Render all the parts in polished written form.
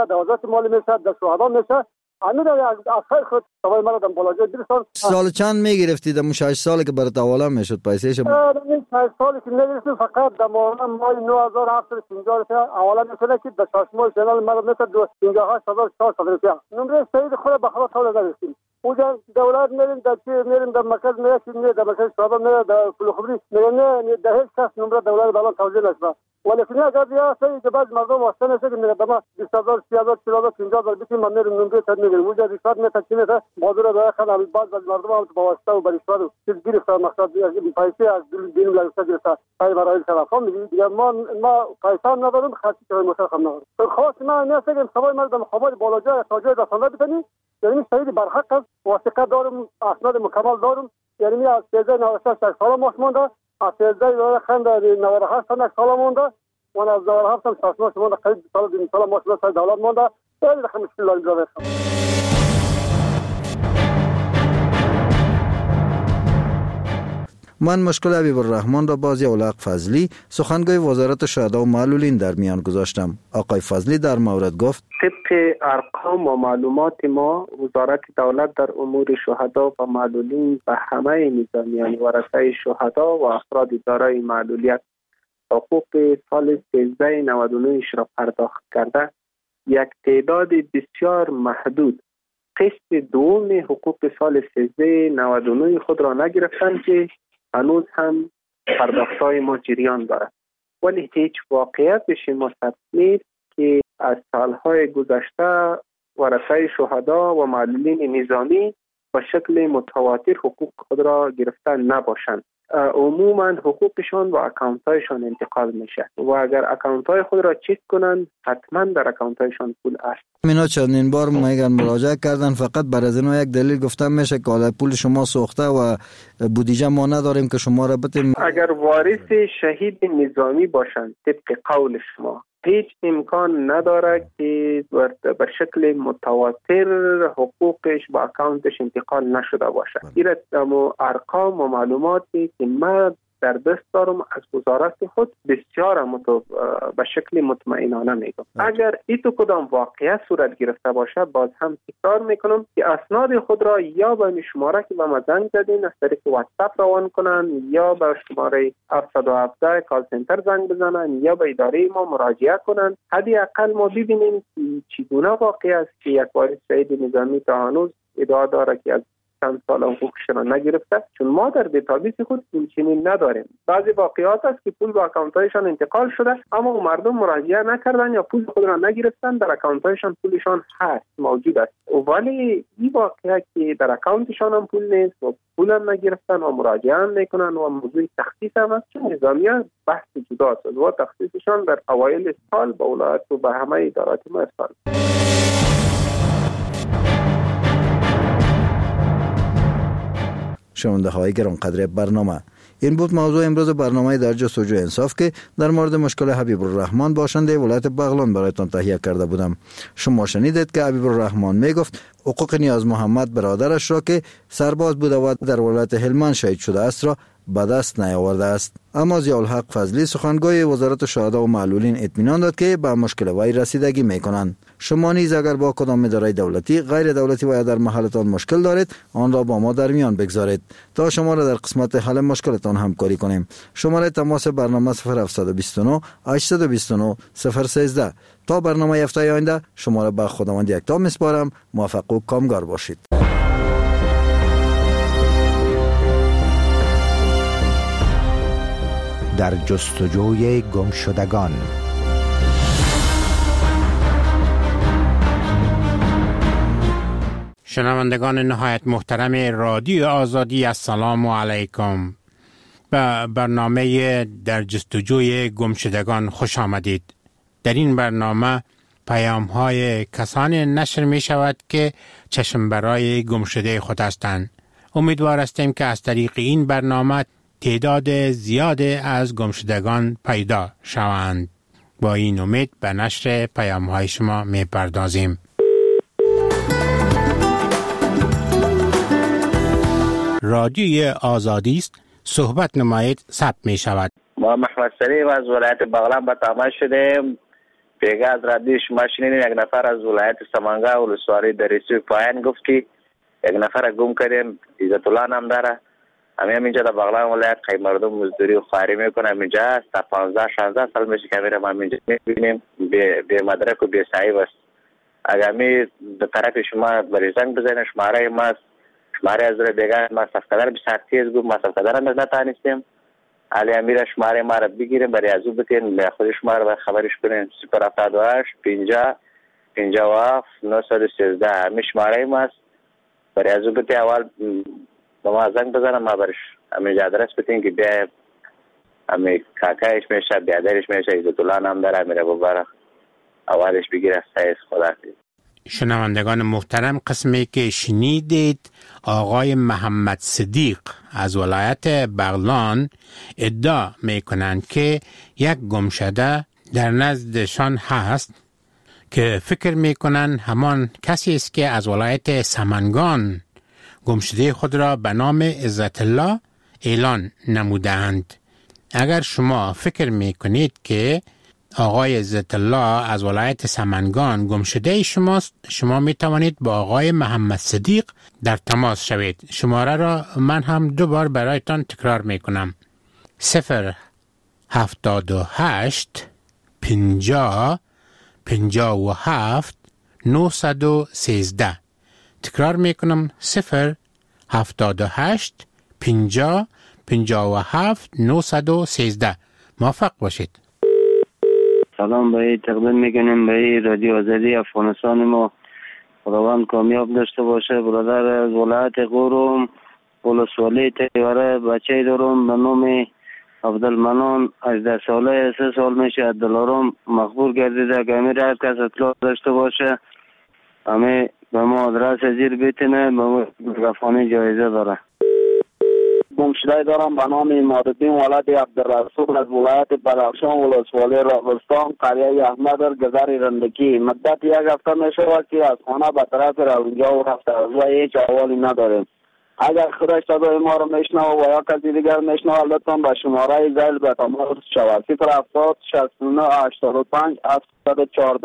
در وزارت مالی میشه، در شهدا میشه. امیر از خیر خود سوای مرا دم بالاجای برسان. سال چند میگرفتید؟ دم 6 سالی که برات حواله میشد پیسهش؟ این 6 سالی که میگرفتم فقط در ماه 9750 روپیه حواله میشد که در 6 ماه شنال مرا میشد 58400 روپیه. نمره شهید خود به خلاص حواله داشتیم. اونجا دولت میریم در مرکز میرسیم، در مرکز شهدا میره، در پلخبری میره، در هیچ کس نمره دولت بالا توجیه نشد. ولی که اگر بیا سری که بعض مردم واسطه نشه که میره دما 20000 30000 40000 50000 بیتی من میرم نمره تد میگیرم. اونجا ریشوت میتچینه تا بازار به خدا بعض مردم هم با واسطه و ریشوت چیز گرفته مقصد پیسه از دین لازم گرفته پای برای تلفن میگی دیگه ما پیسه ندارم خاطی که مشخص ندارم. خاص ما نمیگم سوای مردم خبر بالاجای تاجر رسانه بتنی یعنی شهید برحق است، وثیقه دارم، اسناد مکمل دارم. یعنی از 1396 سال ماست مونده، از 1398 سال مونده، و از 2007 سال مونده، قریب سال 2 سال ماست سال دولت مونده. خیلی رقم مشکل داریم جواب. من مشکل حبیب الرحمن را باز اولاق فضلی سخنگوی وزارت شهدا و معلولین در میان گذاشتم. آقای فضلی در مورد گفت طبق ارقام و معلومات ما وزارت دولت در امور شهدا و معلولین به همه نظامیان ورثه شهدا و افراد دارای معلولیت حقوق سال 1399 را پرداخت کرده. یک تعداد بسیار محدود قسط دوم حقوق سال 1399 خود را نگرفتند که هنوز هم پرداخت‌های ما جریان دارد. ولی هیچ واقعیتش مستثنی نیست که از سالهای گذشته ورثه شهدا و معلولین نظامی به شکل متواتر حقوق خود را گرفته نباشند. عموما حقوقشان و اکانت‌هایشان انتقال میشه و اگر اکانت‌های خود را چک کنند حتما در اکانت‌هایشان پول است. اینا چندین بار میگن مراجعه کردن، فقط بر از اینو یک دلیل گفتم میشه که حالا پول شما سوخته و بودجه ما نداریم که شما را بتیم. اگر وارث شهید نظامی باشند طبق قول شما هیچ امکان نداره که به شکل متواتر حقوقش با اکانتش انتقال نشده باشه. این ارقام و معلوماتی که من در دست دارم از وزارت خود بسیار به شکل مطمئنانه میگم. اگر ایتو کدام واقعیت صورت گرفته باشه باز هم تکرار میکنم که اسناد خود را یا به شماره که به ما زنگ زدین از طریق واتساپ روان کنن یا به شماره 717 کال سنتر زنگ بزنن یا به اداره ما مراجعه کنن. حداقل ما ببینیم که چگونه واقعی است که یک وارث شهید نظامی تا هنوز ادعا داره که از چند سال حقوقش را نگرفته، چون ما در دیتابیس خود این چنین نداریم. بعضی واقعیات است که پول به اکانت‌هایشان انتقال شده اما مردم مراجعه نکردن یا پول خود را نگرفتن، در اکانت‌هایشان پولشان هست، موجود است. ولی این واقعیت که در اکانتشان هم پول نیست و پول هم نگرفتن و مراجعه هم نکنن و موضوع تخصیص هم است، چون نظامیان بحث جدا است و تخصیصشان در اوایل سال به ولایت و به همه ادارات ما ارسال. شنونده های گرانقدر برنامه، این بود موضوع امروز برنامه در جستجوی انصاف که در مورد مشکل حبیب الرحمن باشنده ولایت بغلان برایتان تهیه کرده بودم. شما شنیدید که حبیب الرحمن می گفت حقوق نیاز محمد برادرش را که سرباز بوده و در ولایت هلمند شهید شده است را به دست نیاورده است. اما ضیاءالحق فضلی سخنگوی وزارت شهدا و معلولین اطمینان داد که به مشکل وی رسیدگی میکنند. شما نیز اگر با کدام اداره دولتی، غیر دولتی و یا در محلتان مشکل دارید آن را با ما در میان بگذارید تا شما را در قسمت حل مشکلتان همکاری کنیم. شماره تماس برنامه 0729 829 013. تا برنامه هفته آینده شما را به خداوند یکتا میسپارم. موفق و کامگار باشید. در جستجوی گمشدگان. شنوندگان نهایت محترم رادیو آزادی، السلام علیکم. به برنامه در جستجوی گمشدگان خوش آمدید. در این برنامه پیام‌های کسانی نشر می شود که چشم برای گمشده خود هستند. امیدوار هستیم که از طریق این برنامه تعداد زیاد از گمشدگان پیدا شوند. با این امید به نشر پیام‌های شما می پردازیم. رادیوی آزادی است، صحبت نمایید ثبت می شود. ما محمد سلیم از ولایت بغلان به تماس شدیم پیگاز را دیش ما شنیدیم یک نفر از ولایت سمنگان ولسوالی دریسوی پایان گفت که یک نفر گم کردیم، عزت الله نام داره. همینجا در بغلان ولایت خیلی مردم مزدوری و خواری میکنه. همینجا است تا 15-16 سال میشه که میرم همینجا میبینیم به مدرک و به صحیح است. اگر می به طرف شما بری زنگ بزنید شماره ما شماره از روی بیگان ما صفقدر بسیار تیز بود، ما صفقدر هم نتانستیم. علی امیر شماره ما را بگیریم برای از او بتین به خود شما را خبرش کنیم 078 50 57 913 همین شماره ما است. برای از او بتین اول با ما زنگ بزنم ما برش همین آدرس بتین که بیا همین کاکایش میشه بیادرش میشه عزت الله نام داره میره ببره اولش بگیره. سعی خدا حافظ. شنوندگان محترم، قسمی که شنیدید آقای محمد صدیق از ولایت بغلان ادعا میکنند که یک گمشده در نزدشان هست که فکر میکنند همان کسی است که از ولایت سمنگان گمشده خود را به نام عزت الله اعلان نمودند. اگر شما فکر میکنید که آقای عزت الله از ولایت سمنگان گمشده شماست، شما می توانید با آقای محمد صدیق در تماس شوید. شماره را من هم دوبار برایتان تکرار می کنم. 078 50 57 913. تکرار می کنم 078 50 57 913. موفق باشید. سلام به تقدیم میکنیم به رادیو آزادی افغانستان. ما خداوند کامیاب داشته باشه. برادر از ولایت قوروم ولسوالی تیوره بچه دارم به نام عبدالمنان 18 ساله 3 سال میشه. عبدالارم مخبور گردیده که امیر هر کس اطلاع داشته باشه همه به ما آدرس زیر بیتینه به ما رفانی جایزه داره. گمشده دارم به نام امادالدین ولد عبدالرسول از ولایت بدخشان ولسوالی راغستان قریه احمد گذر رندکی. مدت یک هفته می شود که از خانه به طرف رونجا و رفته و هیچ احوالی نداریم. اگر خودش صدای ما را میشنوه و یا کسی دیگر میشنوه لطفا به شماره زیل به تماس شود 070 69 85 714.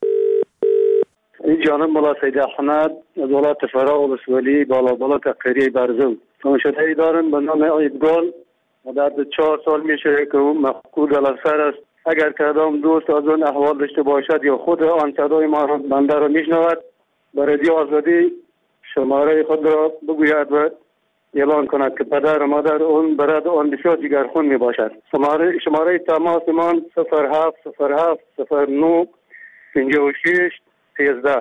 این جانب مولا سید احمد از ولایت فرا ولسوالی بالا قریه برزو. گمشده دارم به نام ایدگال مدت 4 سال میشه که اون مفقود الافسر است. اگر کدام دوست از اون احوال داشته باشد یا خود آن صدای ما را بنده را میشنود به رادیو آزادی شماره خود را بگوید و اعلان کند که پدر و مادر اون برای آن بسیار جگرخون می باشد. شماره تماس من 0707 09 56 13.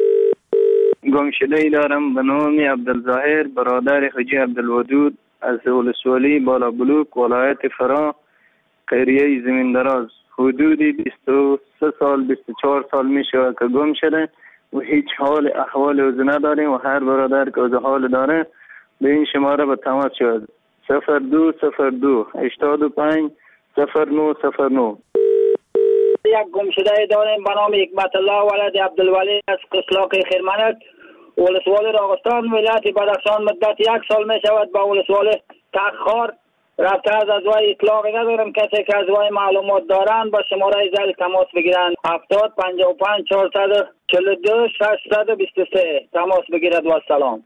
گمشده دارم به نام عبدالظاهر برادر حاجی عبدالودود از ولسوالی بالا بلوک ولایت فرا قریه زمین دراز. حدودی 23 سال 24 سال می شود که گم شده و هیچ حال احوال اوز نداریم و هر برادر که اوز حال داره به این شماره به تماس شود 0202 85 0909. یک گمشده داریم به نام حکمت الله ولد عبدالولی از قسلاق خیرمنت ولسوالی راغستان ولایت بدخشان. مدت 1 سال می شود با ولسوالی تخار رفته از وای اطلاقی ندارم. کسی که از وای معلومات دارند با شماره زل تماس بگیرند 70 55 442 623 تماس بگیرد و سلام.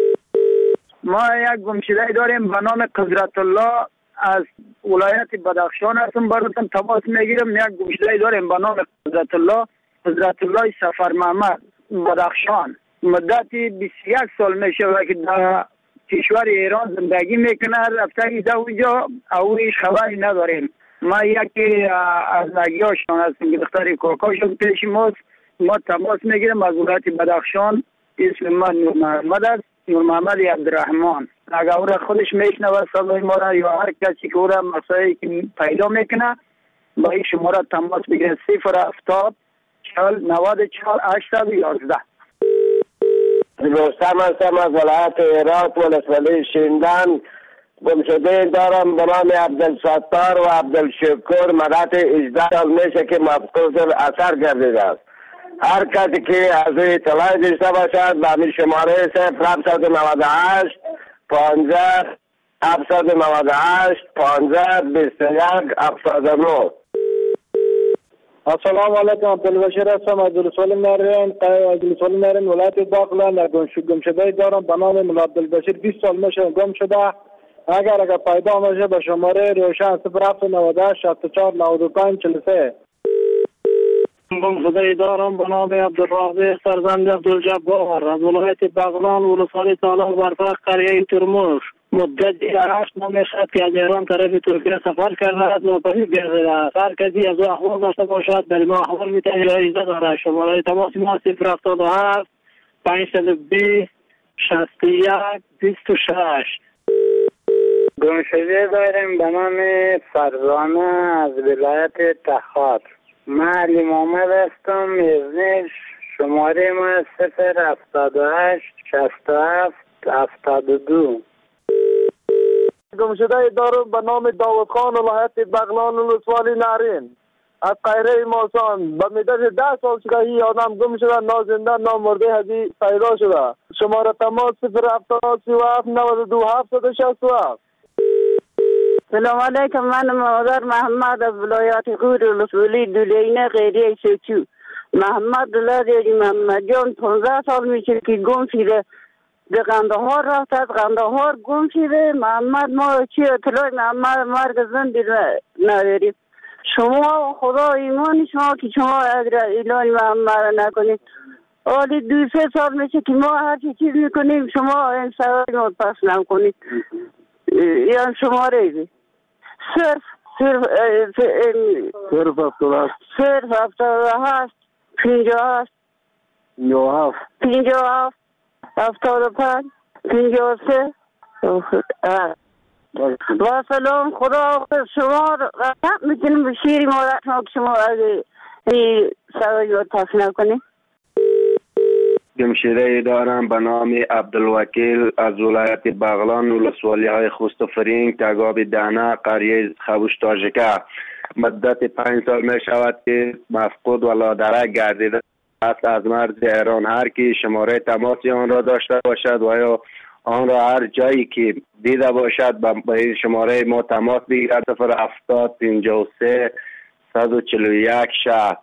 ما یک گمشده داریم به نام قدرت الله از ولایت بدخشان هستم براتون تماس میگیرم. یک گمشده داریم به نام قدرت الله سفر محمد بدخشان. مدتی 21 سال میشه که در کشور ایران زندگی میکنه. رفته ایده اونجا او هیچ خبری نداریم. ما یکی از نگیاشان هستیم که دختری کاکاشون پیش ماست. ما تماس میگیرم از ولایت بدخشان. اسم من نور محمد است، نور محمد عبدالرحمن. اگر او را خودش میشنوه صدای ما را یا هر کسی که او را مسائلی که پیدا میکنه با این شماره تماس بگیره 070 40 94 811. رستم هستم از ولایت هرات ولسوالی شیندان. گمشده دارم به نام عبدالستار و عبدالشکر. مدت 18 سال میشه که مفقود اثر گردیده است. هر کسی که از اطلاع داشته باشد به همین شماره 0798 50 798 15 21 79. السلام علیکم. عبدالبشیر هستم از ولسوالی نارین ولایت باغلان. گمشده دارم به نام مولا عبدالبشیر. 20 سال میشه گم شده. اگر پیدا میشه به شماره روشن 0798 64 95 43. گمشده دارم به نام عبدالرازق فرزند عبدالجبار از ولایت باغلان ولسوالی تالاب برفق قریه ترموش. مدت 8 ماه میشد که از ایران طرف ترکیه سفر کرده است و پس گرده است. هر کسی از او احوال داشته باشد در ما احوال میتونه جایزه داره. شماره تماس ما 077 520 61 26. گمشده داریم به نام فرزانه از ولایت تخار. من علی محمد هستم. میزنش شماره ما 078 67 72. گمشده دارم به نام داود خان ولایت بغلان ولسوالی نارین از قیره ماسان. به مدت 10 سال شده این آدم گم شده، نازنده نامرده هدی پیدا شده. شماره تماس 070 92 767. سلام علیکم. من مادر محمد از ولایت غور ولسوالی دولینه قیره سوچو. محمد دلاری محمد جان 15 سال میشه که گم شده. به قندهار رفت، از قندهار گم شده. محمد ما چی اطلاع محمد مرگ زندی نداریم. شما خدا ایمان شما که شما اعلان محمد نکنید. حالی 2-3 سال میشه که ما هر چیز میکنیم شما این سوال ما پس نکنید. یعنی شماره بی صرف 78 58 75 53. با سلام. خدا شما رحمت میکنیم به شیری مادر شما اگه این سوال رو پس نکنید. گمشده دارم به نام عبدالوکیل از ولایت بغلان ولسوالی های خوستفرینگ تگاب دهنه قریه خوش تاجکه. مدت 5 سال می شود که مفقود و لادرک گردیده است از مرز ایران. هر کی شماره تماسی آن را داشته باشد و یا آن را هر جایی که دیده باشد به این شماره ما تماس بگیرد. 070 53 141 شهر.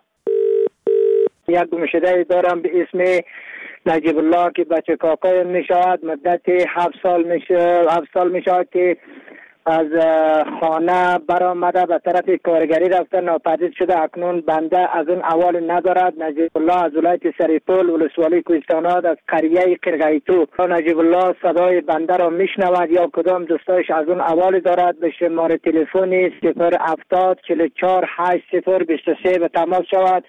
یک گمشده دارم به اسم نجیب الله که بچه کاکای می شود. مدت 7 سال می شود که از خانه برآمده به طرف کارگری رفته ناپدید شده. اکنون بنده از اون احوال ندارد. نجیب الله از ولایت سریپول ولسوالی کوهستانات از قریه قرقیتو. نجیب الله صدای بنده را میشنود یا کدام دوستایش از اون احوال دارد به شماره تلفن 070 44 80 23 به تماس شود.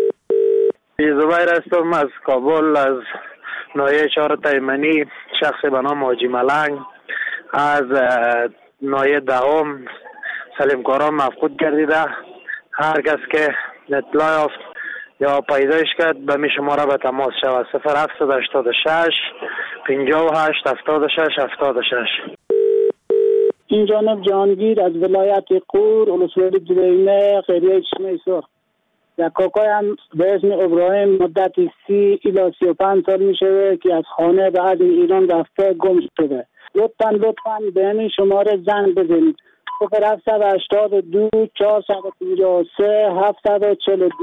زبیر هستم از کابل از نایه 4 تیمنی. شخص به نام حاجی ملنگ از نایه 10 سلیمکاران مفقود گردیده. هر کس که اطلاع یافت یا پیدایش کرد به می شماره به تماس شود. 0786 58 76 76. این جانب جهانگیر از ولایت قور ولسوالی دولینه قریه چشمه. یک کاکای هم به اسم ابراهیم مدت 30 الی 35 سال می شده که از خانه به از ایران رفته گم شده. لطفاً به این شماره زنگ بزنید. 0782 453 742.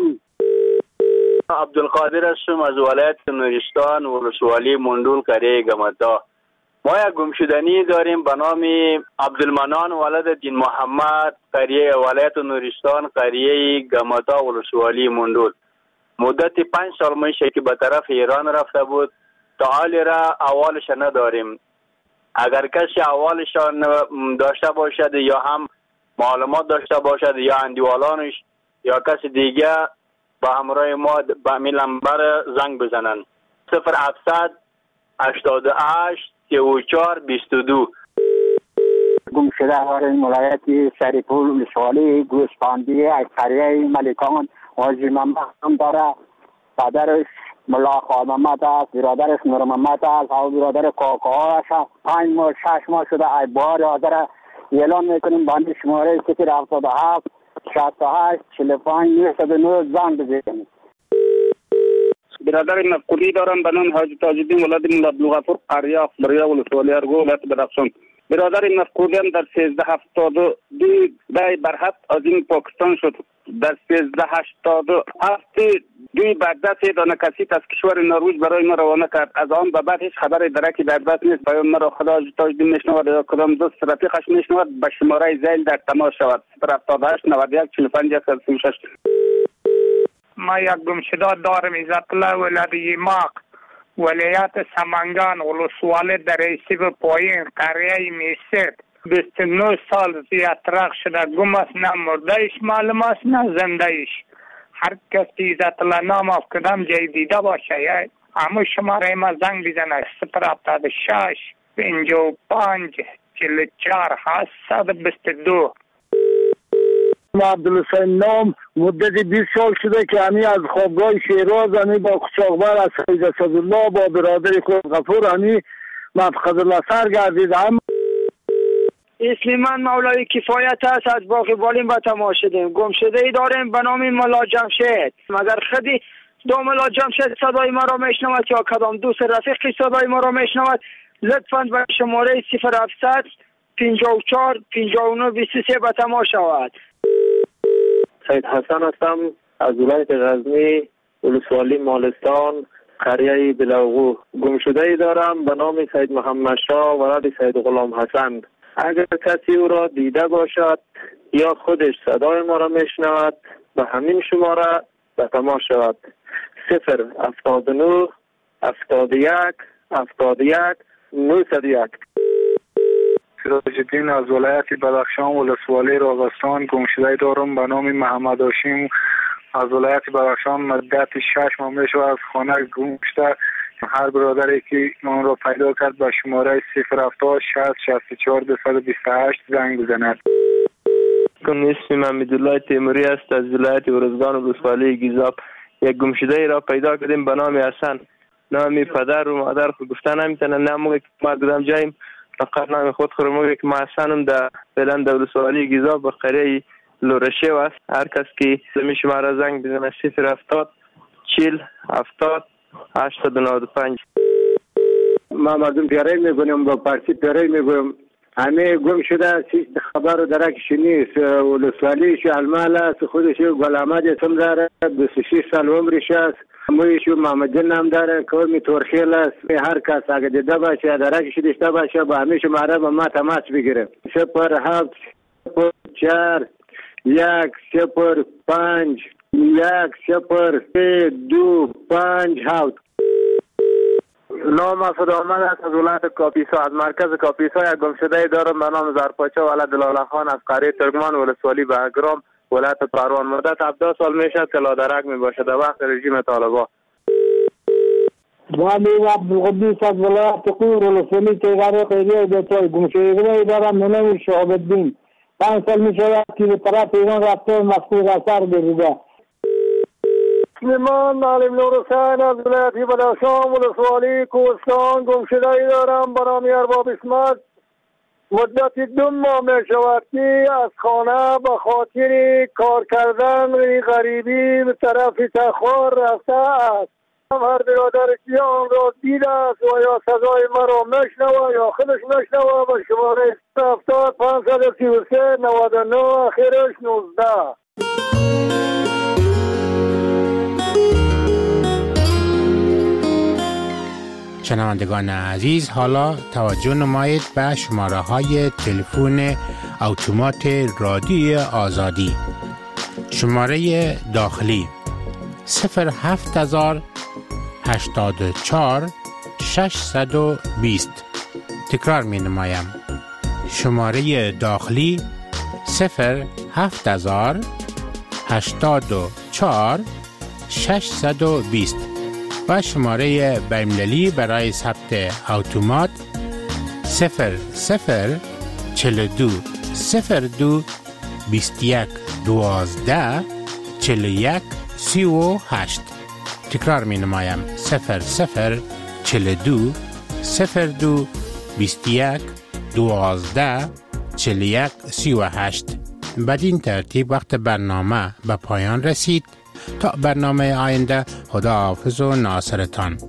عبدالقادر هستم از ولایت نورستان ولسوالی مندول قریه گمتا. ما یک گمشدنی داریم به نام عبدالمنان ولد دین محمد قریه ولایت نورستان قریه گمتا ولسوالی مندول. مدت 5 سال میشه که به طرف ایران رفته بود. تا حال را احوالش نداریم. اگر کسی احوالشان داشته باشد یا هم معلومات داشته باشد یا اندیوالانش یا کسی دیگه با همراه ما به این نمبر زنگ بزنن. 0700 88 34 22. گم شده داریم ولایت سریپول ولسوالی گوسفندی از قریه ملکان. حاجی محمد هم داره. پدرش ملا خان محمد است، برادرش نور محمد است و برادر کاکاهاش است. 5 ماه 6 ماه شده ای بار حاضر اعلان میکنیم بند شماره 077 68 45 909 زنگ بزنید. برادر مفقودی دارم به نام حاجی تاج الدین ولد مولا عبدالغفور قریه اخباریه ولسوالی ارگو ولایت بدخشان. برادر مفقودی هم در 1372 برحق از این پاکستان شد در 1387 دوی بغداد دانه کسی از کشور نروژ برای ما روانه کرد. از آن به بعد هیچ خبری درکی بغداد نیست. پیام مرا خدا تاجدین میشنود یا کدام دوست رفیقش میشنود به شماره زیل در تماس شود 078 91 45 136. ما یک گمشده دارم عزت الله ولادی ماق ولایت سمنگان ولسوالی در ایسیب پایین قریه میسید 29 سال زیادترق شده گم است نه مردهش معلوم است نه زندهش. هر کسی عزت الله نام از کدام جای دیده باشه همون شماره ما زنگ بزنه 076 55 44 722. عبدالحسین نام مدت 20 سال شده که همی از خوابگاه شیراز همی با قچاقبر از سید اسدالله با برادر خود غفور همی مفقد الاثر گردیدم. اسم من مولای کفایت است از باقی بالین به تماس شدیم. گم شده ای داریم به نام ملا جمشید. مگر خودی دو ملا جمشید صدای ما را میشنود یا کدام دوست رفیقی صدای ما را میشنود لطفاً به شماره 0700 54 59 23 به تماس شود. سید حسن هستم از ولایت غزنی ولسوالی مالستان قریه بلاغو. گمشده ای دارم به نام سید محمد شاه ولد سید غلام حسن. اگر کسی او را دیده باشد یا خودش صدای ما را میشنود به همین شماره به تماس شود 079 71 71 901. سراج الدین از ولایت بدخشان ولسوالی راغستان. گمشده دارم به نام محمد هاشم از ولایت بدخشان مدت 6 ماه میشه از خانه گم شده. هر برادری که من را پیدا کرد به شماره 070 60 64 228 زنگ بزند. اسم من حمیدالله تیموری است از ولایت ارزگان ولسوالی گیزاب. یک گمشده ای را پیدا کردیم به نام حسن. نام پدر و مادر خود گفتن نمیتونن نموگه که ما کدام جاییم فقط نام خود خورموگه که ما حسنم در فعلا در ولسوالی گیزاب و قریه لورشه است. هر کس که زمین شما را زنگ بزنه 070 40 70 895. ما مردم پیاره میگویم با پارسی پیاره میگویم همه گم شده چیز خبر درکش نیست. ولسوالی شالمال است خودش گل احمد اسم داره 26 سال عمرش است. مویش محمد جان نام داره قوم تورخیل است. هر کس اگه دیده باشه درکش داشته باشه با همه شماره با ما تماس بگیره 07 4 1 0 5 1 0 3 2 5 7. نام مسعود احمد است از ولایت کاپیسا. از مرکز کاپیسا یک گمشده دارم به نام زرپاچه ولد لاله خان از قریه ترکمان ولسوالی بهگرام ولایت پروان. مدت 17 سال میشد که لادرک میباشه در وقت رژیم طالبا. ولی عبدالقدوس از ولایت قور ولسوالی تیغاره قیریه دوتای گمشده دارم به نام شهاب الدین. 5 سال میشه که به طرف ایران رفته مفقود اثر گردیده. من معلم نورحسین از ولایت بدخشان ولسوالی کوهستان. گمشده ای دارم به نام ارباب اسمت. مدت 2 ماه می شود که از خانه به خاطر کار کردن غریبی به طرف تخار رفته است. هر برادر که آن را دیده است و یا صدای مرا میشنوه یا خودش میشنوه به شماره 70 533 99 آخرش 19. شنوندگان عزیز، حالا توجه نمایید به شماره های تلفن اتومات رادیو آزادی. شماره داخلی 07000 84 620. تکرار می نمایم. شماره داخلی 07000 84 620 و شماره بین‌المللی برای ثبت اتومات 0042 02 21 12 41 38. تکرار می نمایم 0042 02 21 12 41 38. بدین ترتیب وقت برنامه به پایان رسید. تا برنامه آینده، خدا حافظ و ناصرتان.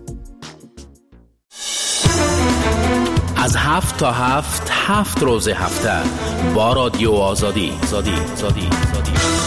از 7 تا 7 روز هفته با رادیو آزادی.